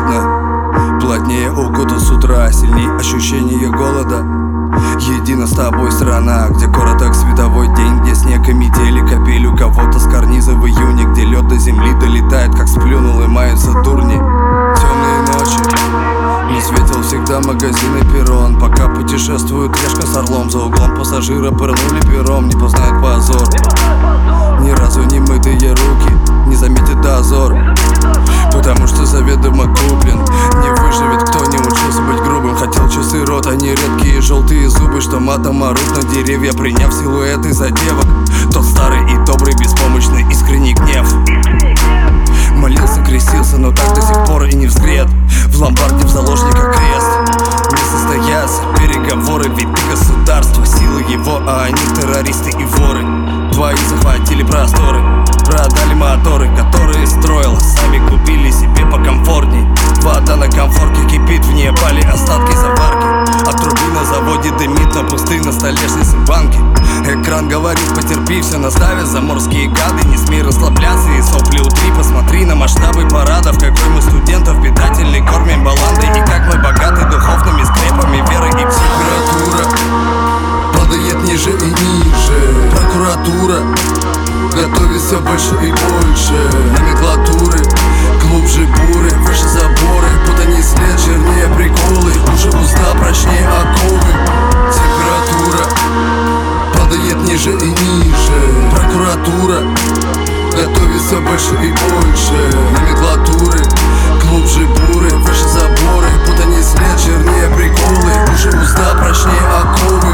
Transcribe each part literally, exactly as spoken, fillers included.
видно. Плотнее укутан с утра, сильней ощущение голода. Едина с тобой страна, где короток световой день, где снег и метели, капель у кого-то с карниза в июне, где лед до земли долетает, как сплюнул и маются дурни. Темные ночи, не светил всегда магазин и перрон. Пока путешествует решка с орлом, за углом пассажира пырнули пером. Не познает позор, ни разу не мытые руки, не заметит дозор, потому что заведомо куплен. Не выживет, кто не учился быть грубым. Хотел часы рот, они редкие желтые зубы, что матом орут на деревья, приняв силуэты за девок. Тот старый и добрый, беспомощный, искренний гнев. Молился, крестился, но так до сих пор и не взгрет. В ломбарде в заложниках крест. Не состоятся переговоры, ведь ты государство, сила его, а они террористы и воры. Твои захватили просторы, продали моторы, которые строил, сами купили себе покомфортней. Вода на комфорке кипит, в ней пали остатки заварки. От трубы на заводе дымит, на пустые на столешнице банки. Экран говорит, потерпи, все наставят заморские гады. Не смей расслабляться и сопли утри. Посмотри на масштабы парадов, какой мы студентов питательный кормим баландой. И как мы богаты духовными скрепами веры и температура падает ниже и ниже. Прокуратура готовит все больше и больше. Номенклатуры глубже буры, выше заборы, путаней след, чернее приколы, уже уста прочнее оковы. Температура падает ниже и ниже. Прокуратура готовит все больше и больше. Номенклатуры глубже буры, выше заборы, путаней след, чернее приколы, уже уста прочнее оковы.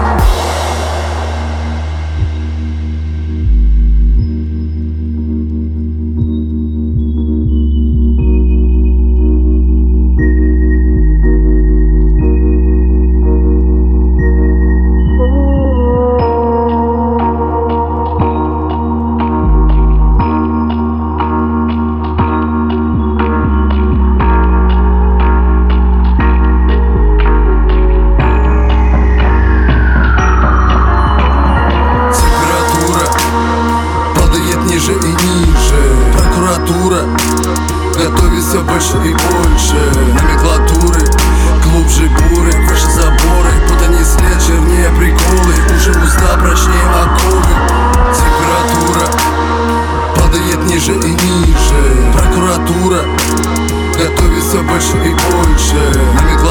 Ниже и ниже. Прокуратура готовит все больше и больше. Номенклатуры глубже буры, выше заборы, путаней след, чернее приколы, уже уста прочнее оковы. Температура падает ниже и ниже. Прокуратура готовит все больше и больше. Номенклатура